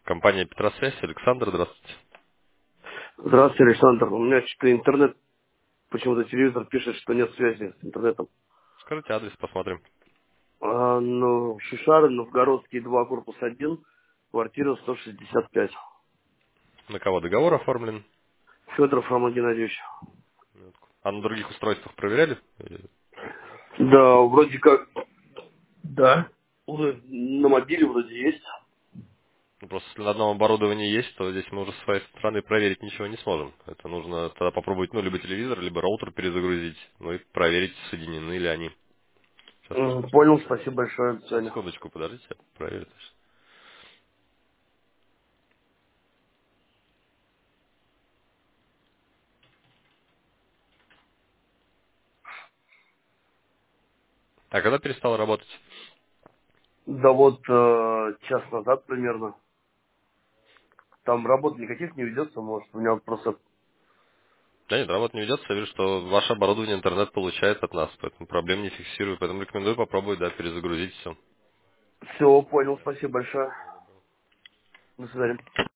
Компания Петросвязь. Александр, здравствуйте. Здравствуйте, Александр. У меня что-то интернет, почему-то телевизор пишет, что нет связи с интернетом. Скажите адрес, посмотрим. Шишары, Новгородский 2, корпус 1, квартира 165. На кого договор оформлен? Федоров Роман Геннадьевич. А на других устройствах проверяли? Да, вроде как, да. Уже на мобиле вроде есть. Ну, просто если на одном оборудовании есть, то здесь мы уже с своей стороны проверить ничего не сможем. Это нужно тогда попробовать, либо телевизор, либо роутер перезагрузить, и проверить, соединены ли они. Сейчас, Понял, спасибо большое, до свидания. секундочку, подождите, я проверю. А когда перестал работать? Да вот час назад примерно. Там работ никаких не ведется, может, у меня просто... Да нет, работа не ведется. Я вижу, что ваше оборудование интернет получает от нас, поэтому проблем не фиксирую. Поэтому рекомендую попробовать, перезагрузить все. Все, понял, спасибо большое. До свидания.